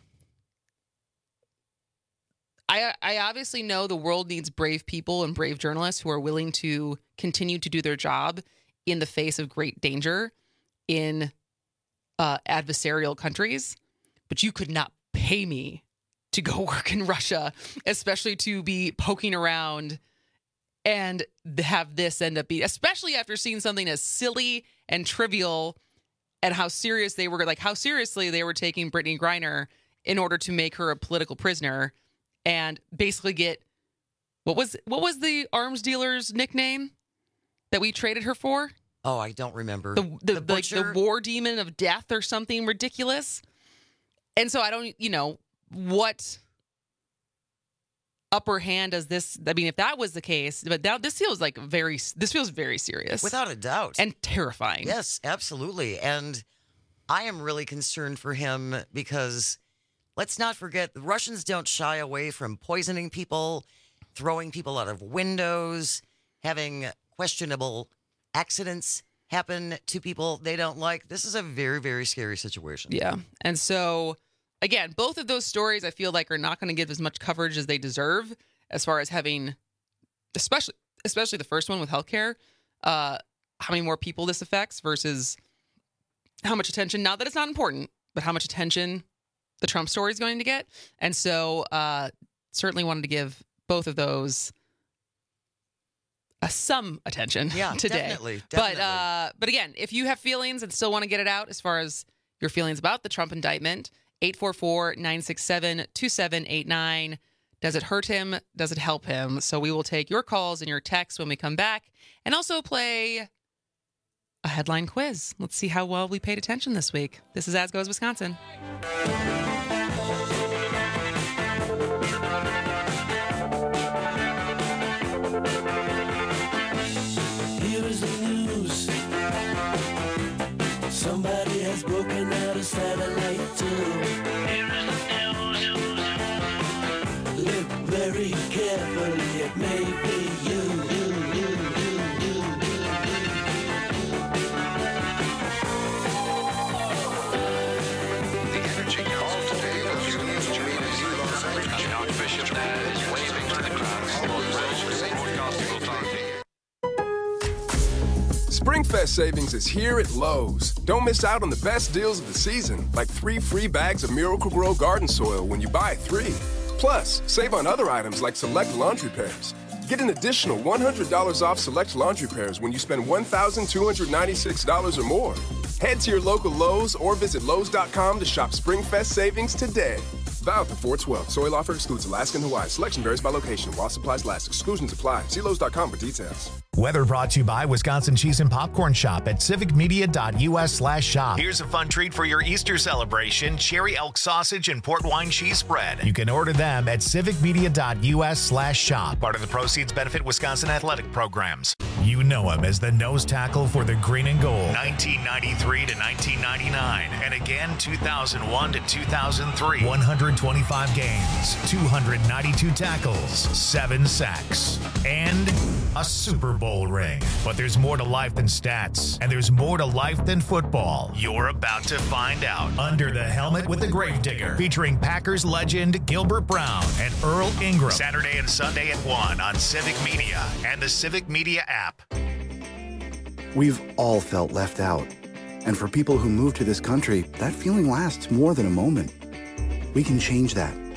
I obviously know the world needs brave people and brave journalists who are willing to continue to do their job in the face of great danger in adversarial countries. But you could not pay me to go work in Russia, especially to be poking around and have this end up being, especially after seeing something as silly and trivial and how serious they were, like how seriously they were taking Brittany Griner in order to make her a political prisoner. And basically get, what was the arms dealer's nickname that we traded her for? Oh, I don't remember. The war demon of death or something ridiculous. And so I don't, what upper hand does this? I mean, if that was the case, but now this feels very serious, without a doubt, and terrifying. Yes, absolutely. And I am really concerned for him because. Let's not forget, the Russians don't shy away from poisoning people, throwing people out of windows, having questionable accidents happen to people they don't like. This is a very, very scary situation. Yeah. And so, again, both of those stories I feel like are not going to give as much coverage as they deserve as far as having, especially the first one with healthcare, how many more people this affects versus how much attention, not that it's not important, but how much attention the Trump story is going to get. And so certainly wanted to give both of those some attention today. Definitely. But again, if you have feelings and still want to get it out as far as your feelings about the Trump indictment, 844-967-2789. Does it hurt him? Does it help him? So we will take your calls and your texts when we come back and also play a headline quiz. Let's see how well we paid attention this week. This is As Goes Wisconsin. Here's the news. Somebody has broken out a satellite too. Here's the news. Look very carefully. It may be you. SpringFest savings is here at Lowe's. Don't miss out on the best deals of the season, like 3 free bags of Miracle-Gro garden soil when you buy 3. Plus, save on other items like select laundry pairs. Get an additional $100 off select laundry pairs when you spend $1,296 or more. Head to your local Lowe's or visit Lowe's.com to shop SpringFest savings today. Valid through 4/12. Soil offer excludes Alaska and Hawaii. Selection varies by location. While supplies last, exclusions apply. See Lowe's.com for details. Weather brought to you by Wisconsin Cheese and Popcorn Shop at civicmedia.us/shop. Here's a fun treat for your Easter celebration: cherry elk sausage and port wine cheese spread. You can order them at civicmedia.us/shop. Part of the proceeds benefit Wisconsin athletic programs. You know him as the nose tackle for the green and gold, 1993 to 1999, and again 2001 to 2003. 125 games, 292 tackles, 7 sacks, and a Super Bowl ring. But there's more to life than stats, and there's more to life than football. You're about to find out. Under the Helmet with the Gravedigger, featuring Packers legend Gilbert Brown and Earl Ingram. Saturday and Sunday at 1 on Civic Media and the Civic Media app. We've all felt left out. And for people who move to this country, that feeling lasts more than a moment. We can change that.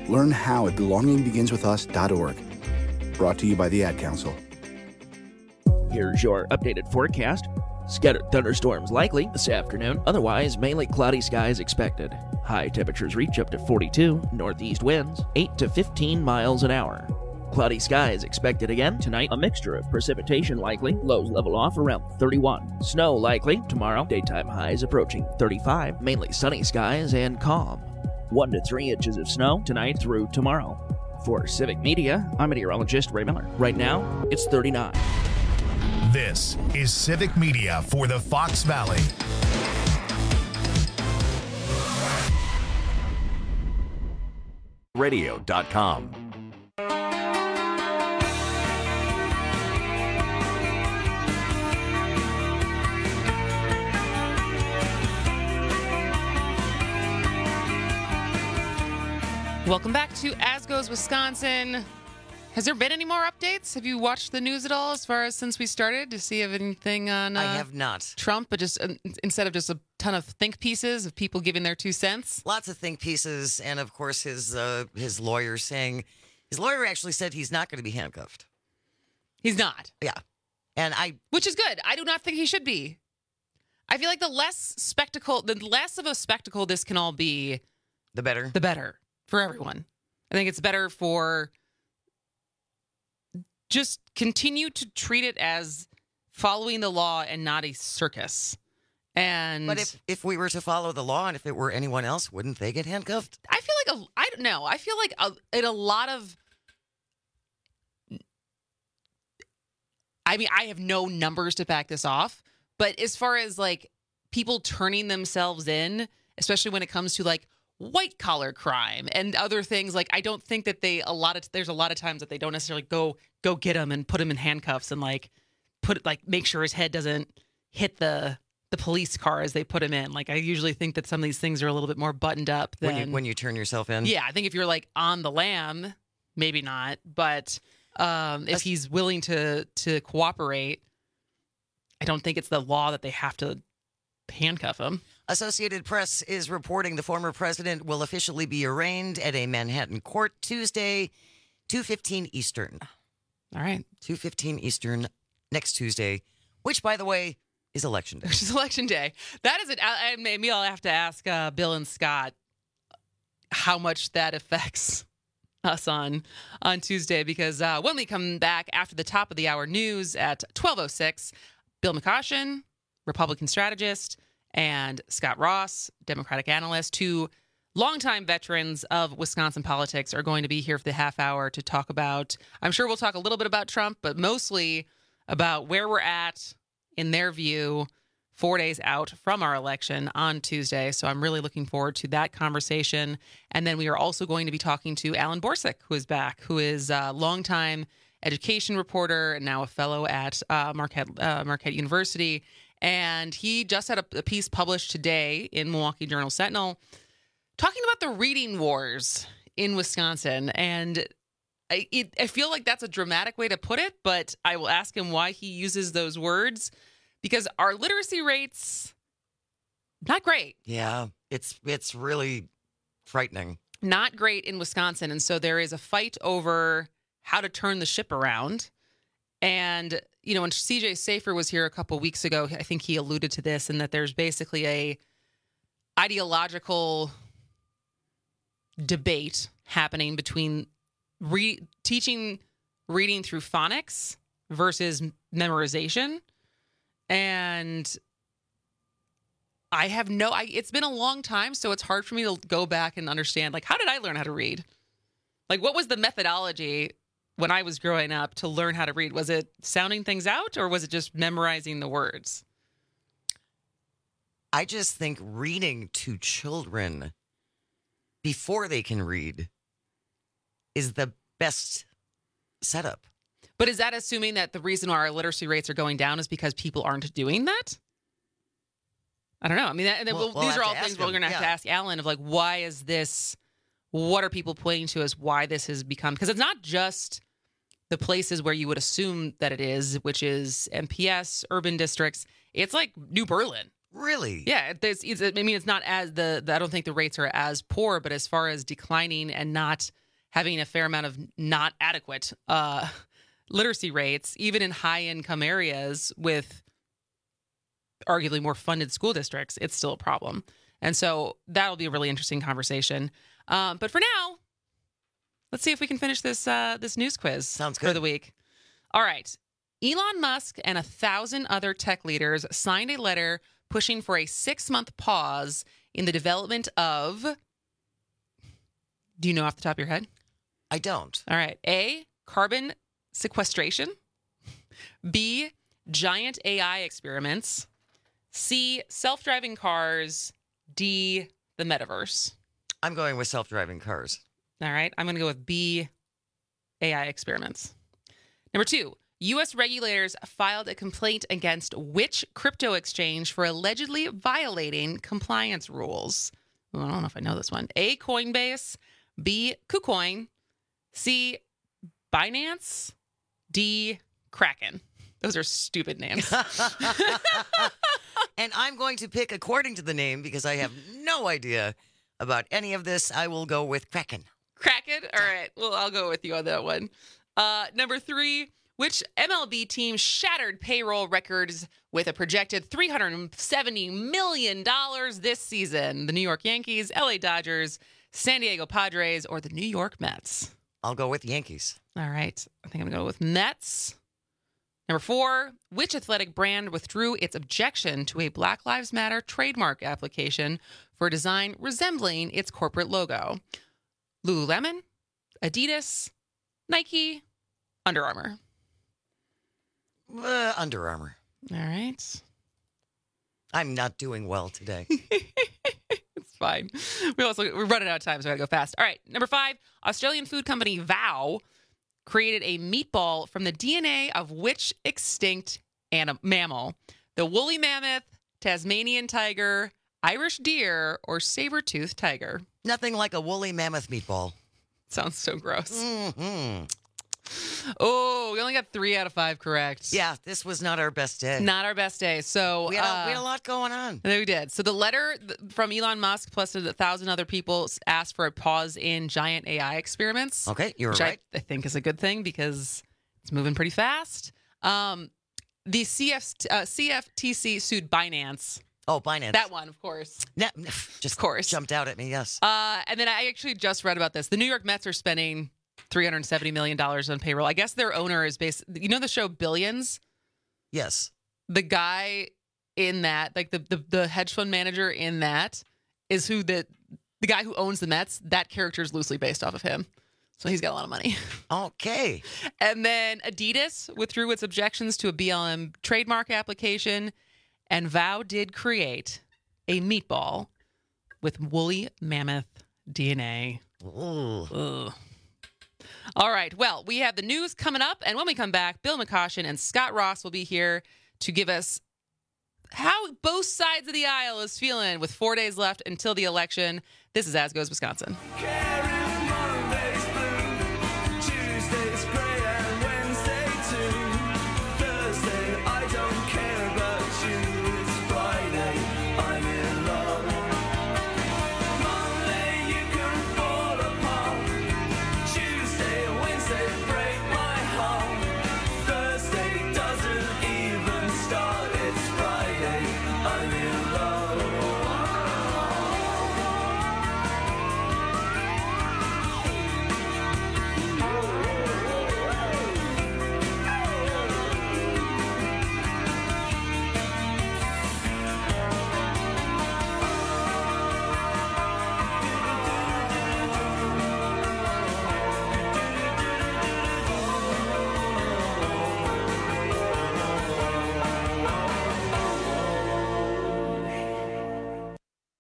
Learn how at belongingbeginswithus.org. Brought to you by the Ad Council. Here's your updated forecast. Scattered thunderstorms likely this afternoon. Otherwise, mainly cloudy skies expected. High temperatures reach up to 42. Northeast winds 8 to 15 miles an hour. Cloudy skies expected again tonight. A mixture of precipitation likely. Lows level off around 31. Snow likely tomorrow. Daytime highs approaching 35. Mainly sunny skies and calm. 1 to 3 inches of snow tonight through tomorrow. For Civic Media, I'm meteorologist Ray Miller. Right now, it's 39. This is Civic Media for the Fox Valley. Radio.com. Welcome back to As Goes Wisconsin. Has there been any more updates? Have you watched the news at all as far as since we started to see if anything on I have not. Trump, but just instead of just a ton of think pieces of people giving their 2 cents? Lots of think pieces, and of course his lawyer saying, his lawyer actually said he's not going to be handcuffed. He's not. Yeah. Which is good. I do not think he should be. I feel like the less of a spectacle this can all be, the better. The better for everyone. I think it's better for just continue to treat it as following the law and not a circus. But if we were to follow the law and if it were anyone else, wouldn't they get handcuffed? I feel like I don't know. I feel like in a lot of, I mean, I have no numbers to back this off, but as far as like people turning themselves in, especially when it comes to like white collar crime and other things, like I don't think that there's a lot of times that they don't necessarily go get him and put him in handcuffs and make sure his head doesn't hit the police car as they put him in. Like I usually think that some of these things are a little bit more buttoned up than when you turn yourself in. Yeah, I think if you're like on the lam, maybe not, but if he's willing to cooperate, I don't think it's the law that they have to handcuff him. Associated Press is reporting the former president will officially be arraigned at a Manhattan court Tuesday, 2:15 Eastern. All right. 2:15 Eastern next Tuesday, which, by the way, is Election Day. Which is Election Day. That is it. Maybe I'll have to ask Bill and Scott how much that affects us on Tuesday, because when we come back after the top of the hour news at 12:06, Bill McCoshen, Republican strategist, and Scott Ross, Democratic analyst, 2 longtime veterans of Wisconsin politics, are going to be here for the half hour to talk about, I'm sure we'll talk a little bit about Trump, but mostly about where we're at, in their view, 4 days out from our election on Tuesday. So I'm really looking forward to that conversation. And then we are also going to be talking to Alan Borsuk, who is back, who is a longtime education reporter and now a fellow at Marquette University. And he just had a piece published today in Milwaukee Journal Sentinel talking about the reading wars in Wisconsin. And I feel like that's a dramatic way to put it, but I will ask him why he uses those words, because our literacy rates, not great. Yeah, it's really frightening. Not great in Wisconsin. And so there is a fight over how to turn the ship around. And, you know, when CJ Safer was here a couple weeks ago, I think he alluded to this, and that there's basically a ideological debate happening between teaching reading through phonics versus memorization. And it's been a long time, so it's hard for me to go back and understand, like, how did I learn how to read? Like, what was the methodology when I was growing up to learn how to read? Was it sounding things out, or was it just memorizing the words? I just think reading to children before they can read is the best setup. But is that assuming that the reason why our literacy rates are going down is because people aren't doing that? I don't know. I mean, these are all things we're going to have to ask Alan of, like, why is this? What are people pointing to as why this has become? Because it's not just the places where you would assume that it is, which is MPS, urban districts. It's like New Berlin. Really? Yeah, it's not as I don't think the rates are as poor, but as far as declining and not having a fair amount of not adequate literacy rates, even in high income areas with arguably more funded school districts, it's still a problem. And so that'll be a really interesting conversation. But for now, let's see if we can finish this news quiz. Sounds good. For the week. All right. Elon Musk and 1,000 other tech leaders signed a letter pushing for a 6-month pause in the development of... Do you know off the top of your head? I don't. All right. A, carbon sequestration. B, giant AI experiments. C, self-driving cars. D, the metaverse. I'm going with self-driving cars. All right. I'm going to go with B, AI experiments. Number 2, U.S. regulators filed a complaint against which crypto exchange for allegedly violating compliance rules? Well, I don't know if I know this one. A, Coinbase. B, KuCoin. C, Binance. D, Kraken. Those are stupid names. And I'm going to pick according to the name because I have no idea about any of this. I will go with Kraken. Kraken? All right. Well, I'll go with you on that one. Number 3, which MLB team shattered payroll records with a projected $370 million this season? The New York Yankees, LA Dodgers, San Diego Padres, or the New York Mets? I'll go with Yankees. All right. I think I'm going to go with Mets. Number 4, which athletic brand withdrew its objection to a Black Lives Matter trademark application for a design resembling its corporate logo? Lululemon, Adidas, Nike, Under Armour. Under Armour. All right. I'm not doing well today. It's fine. We're running out of time, so I gotta go fast. All right. Number 5, Australian food company Vow created a meatball from the DNA of which extinct mammal? The woolly mammoth, Tasmanian tiger, Irish deer, or saber-toothed tiger? Nothing like a woolly mammoth meatball. Sounds so gross. Mm-hmm. Oh, we only got 3 out of 5 correct. Yeah, this was not our best day. Not our best day. So we had a lot going on. We did. So the letter from Elon Musk plus 1,000 other people asked for a pause in giant AI experiments. Okay, you're which right. I think is a good thing because it's moving pretty fast. The CFTC sued Binance. Oh, Binance. That one, of course. Just of course. Jumped out at me, yes. And then I actually just read about this. The New York Mets are spending $370 million on payroll. I guess their owner is you know the show Billions? Yes. The guy in that, like the hedge fund manager in that, is who the guy who owns the Mets. That character is loosely based off of him. So he's got a lot of money. Okay. And then Adidas withdrew its objections to a BLM trademark application, and Vow did create a meatball with woolly mammoth DNA. Ooh. Ugh. All right. Well, we have the news coming up, and when we come back, Bill McCoshen and Scott Ross will be here to give us how both sides of the aisle is feeling with 4 days left until the election. This is As Goes Wisconsin.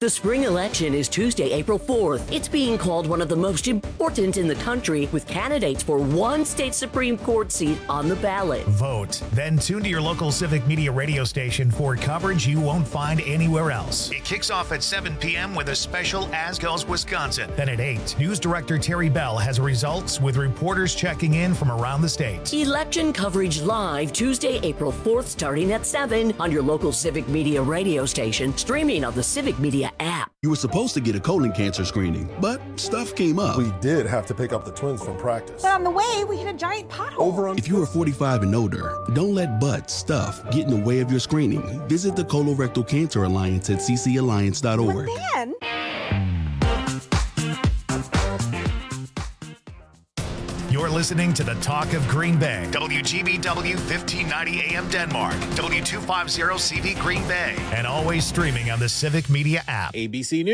The spring election is Tuesday, April 4th. It's being called one of the most important in the country, with candidates for one state Supreme Court seat on the ballot. Vote. Then tune to your local Civic Media radio station for coverage you won't find anywhere else. It kicks off at 7 p.m. with a special As Goes Wisconsin. Then at 8, News Director Terry Bell has results with reporters checking in from around the state. Election coverage live Tuesday, April 4th, starting at 7 on your local Civic Media radio station, streaming on the Civic Media app. You were supposed to get a colon cancer screening, but stuff came up. We did have to pick up the twins from practice. But on the way, we hit a giant pothole. If you are 45 and older, don't let butt stuff get in the way of your screening. Visit the Colorectal Cancer Alliance at ccalliance.org. But then... You're listening to the Talk of Green Bay. WGBW 1590 AM Denmark. W250 CV Green Bay. And always streaming on the Civic Media app. ABC News.